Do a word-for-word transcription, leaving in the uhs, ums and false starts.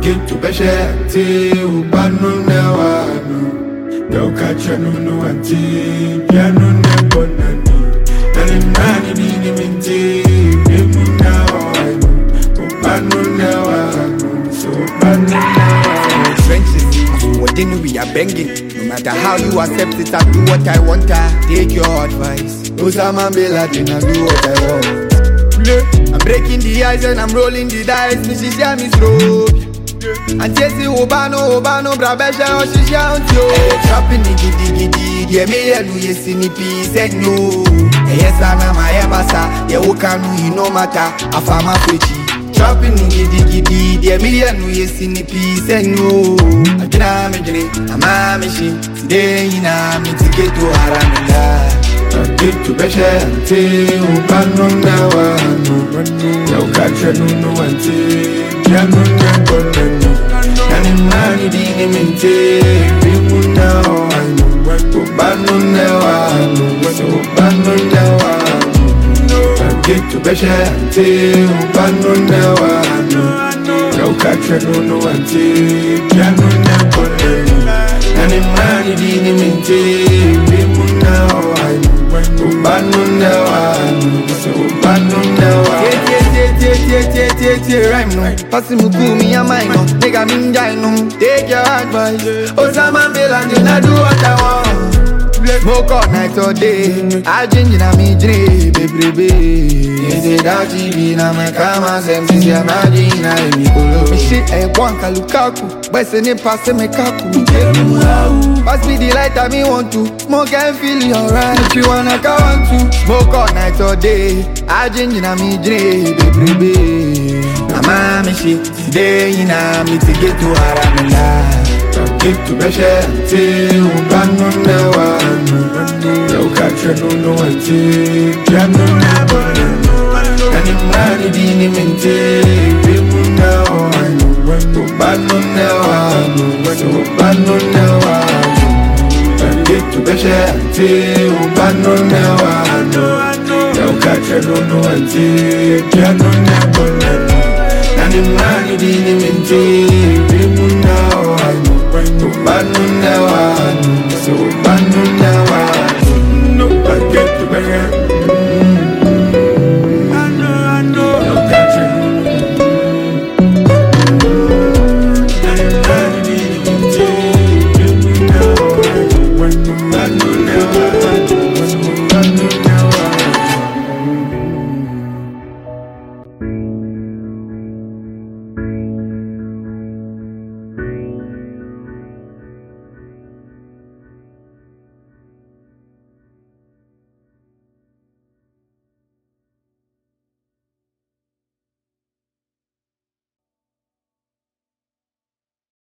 get to Besha, Tea, Banu Nawano. Don't catch a no auntie, Piano Nabonani. And in Nani Minty, Bimuna, Banu Nawano, so Banu Nawano. Trenches, what then we are banging. No matter how you accept it, I do what I want. I take your advice. Osama Bin Laden, I do what I want. I'm breaking the ice and I'm rolling the dice. Me she share me stroke. And chasing Obano, Obano, Brabesha, or she shout yo. Trapping the giddy giddy, yeah me and we see me peace and no. Yes I am my ebasa, yeah who can we no matter. I found my pretty. Trapping the giddy giddy, yeah me and we see me peace and no. I get a me, I'm a machine. Today na me to get to Haramila. Get to Besha, Tea, Banu Nawano. Don't catch a no auntie, Piano Nabonani. And in Nani Minty, Bimuna, Banu Nawano, so Banu Nawano. Get to Besha, Tea, Banu Nawano. Don't catch a no auntie, Piano Nabonani. And in Nani Minty, Bimuna, Banu Nawano, so Banu Nawano. Rhyme no, passing me cool me a mind no, nigga ninja no. Take your advice, Osama Bin Laden, I do what I want. Smoke all night or day, I change in a me dream, baby, baby. Is it that T V na my camera, sem si ya magina e mi kolo. Me shit e wanka Lukaku, but se ne passe me kaku. Pass me the light I me want to, smoke and feel alright. If you wanna go on to, smoke all night or day, I change in a me dream, baby, baby. Mama me shit, today in a me to get to Haramila. Get to Besha, Tea, Banu Nawano. Don't catch a no auntie, Piano Nabonani. And in Nani Minty, Bimuna, Banu Nawano, so Banu Nawano. Get to Besha, Tea, Banu Nawano. Don't catch a no auntie, Piano Nabonani. And in Nani Minty, Bimuna, Banu Nawano, so Banu Nawano. No, I get to Besha.